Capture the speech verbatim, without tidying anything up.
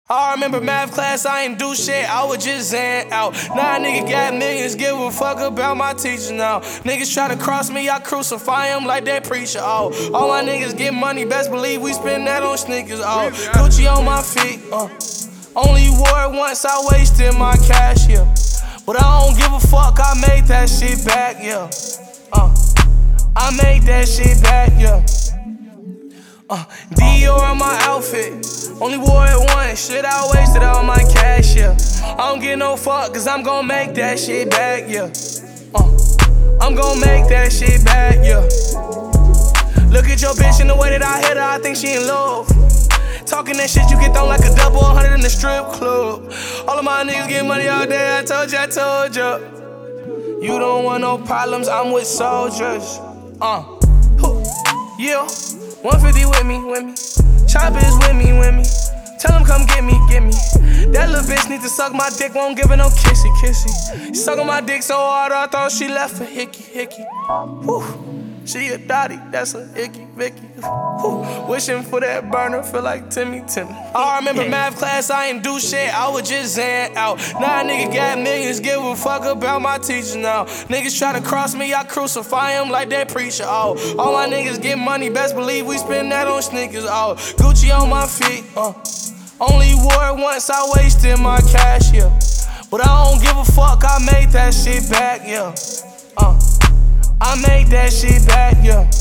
I remember math class, I ain't do shit, I was just zan out. Now nigga got millions, give a fuck about my teacher now. Niggas try to cross me, I crucify them like that preacher, oh. All my niggas get money, best believe we spend that on sneakers, oh. Gucci on my feet, uh. Only wore it once, I wasted my cash, yeah. But I don't give a fuck, I made that shit back, yeah. Uh, I made that shit back, yeah. Uh, Dior on my outfit, only wore it once, shit I wasted all my cash, yeah. I don't get no fuck, cause I'm gon' make that shit back, yeah. Uh, I'm gon' make that shit back, yeah. Look at your bitch in the way that I hit her, I think she in love. Talking that shit, you get thrown like a double one hundred in the strip club. All of my niggas get money all day, I told ya, I told ya. You don't want no problems, I'm with soldiers. Uh, yeah. one fifty with me, with me. Chopper is with me, with me. Tell him come get me, get me. That little bitch need to suck my dick, won't give her no kissy, kissy. Sucking my dick so hard, I thought she left for hickey, hickey. Whew. She a dotty, that's a icky, Vicky. Whew. Wishing for that burner, feel like Timmy, Timmy. I remember math class, I ain't do shit, I was just zan out. Now nigga got millions, give a fuck about my teacher now. Niggas try to cross me, I crucify them like that preacher, oh. All my niggas get money, best believe we spend that on sneakers, oh. Gucci on my feet, uh. Only wore it once, I wasted my cash, yeah. But I don't give a fuck, I made that shit back, yeah. Uh. I made that shit back, yeah.